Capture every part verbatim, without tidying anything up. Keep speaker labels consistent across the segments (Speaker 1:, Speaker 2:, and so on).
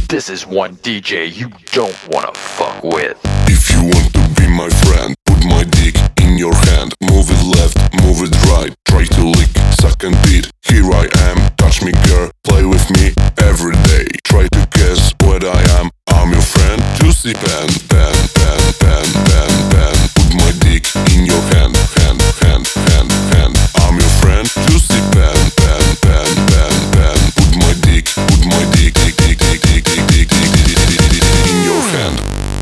Speaker 1: This is one D J you don't wanna fuck with.
Speaker 2: If you want to be my friend, put my dick in your hand. Move it left, move it right. Try to lick, suck and beat. Here I am, touch me girl, play with me every day. Try to guess what I am, I'm your friend. Juicy pen, pen, pen, pen, pen, pen. Put my dick in your hand, hand, hand, hand, hand. I'm your friend. Juicy pen, pen, pen, pen, pen. Put my dick, put my dick, dick, dick, dick, dick, dick, dick, dick, dick, dick, dick, in your hand.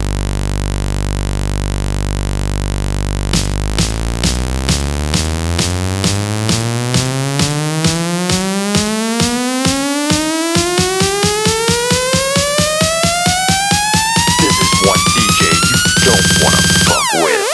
Speaker 1: One D J you don't wanna fuck with.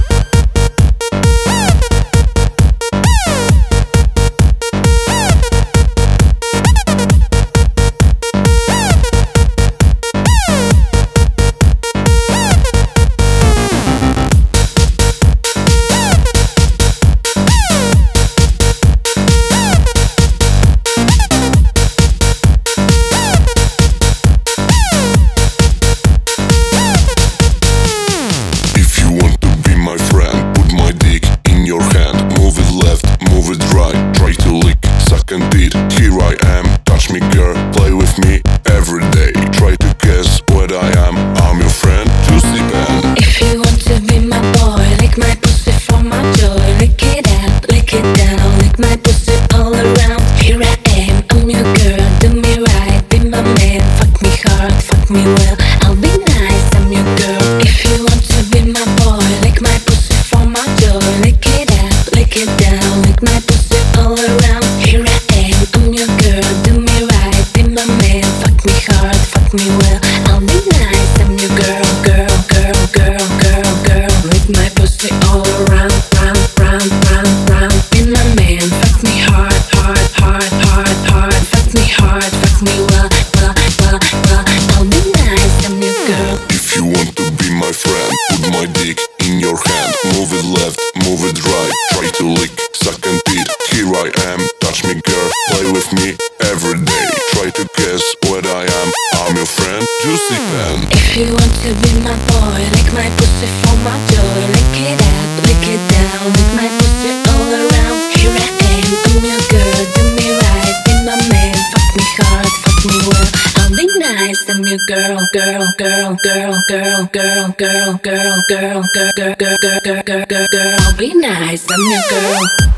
Speaker 1: Here I am, touch me girl, play with me every day. Try to guess what I am, I'm your friend, Juicy pen.
Speaker 3: If you want to be my boy, lick my pussy for my joy. Lick it up, lick it down, lick my pussy all around. Here I am, I'm your girl, do me right, be my man. Fuck me hard, fuck me well, I'll be nice, I'm your girl. If you want to be my boy, lick my pussy for my joy. Lick it up, lick it down, lick my pussy all around. Here I am, I'm your girl, do me right, be my man. Fuck me hard, fuck me well, I'll be nice, I'm your girl, girl, girl, girl, girl, girl. Lick my pussy all around, round, round, round, round. Be my man, fuck me hard, hard, hard, hard, hard. Fuck me hard, fuck me well, well, well, well. I'll be nice, I'm your girl.
Speaker 2: If you want to be my friend, put my dick in your hand. Move it left, move it right. Try to lick, suck and beat. Here I am, touch me girl, play with me every day. Try to guess what I am, I'm your friend, Juicy pen.
Speaker 3: If you want to be my boy, lick my pussy for my joy. Lick it up, lick it down, lick my pussy all around. Here I am, I'm your girl, do me right, be my man. Fuck me hard, fuck me well, I'll be nice, I'm your girl, girl, girl, girl, girl, girl, girl, girl, girl, girl, girl, girl, girl, girl, girl, girl. I'll be nice, I'm your girl.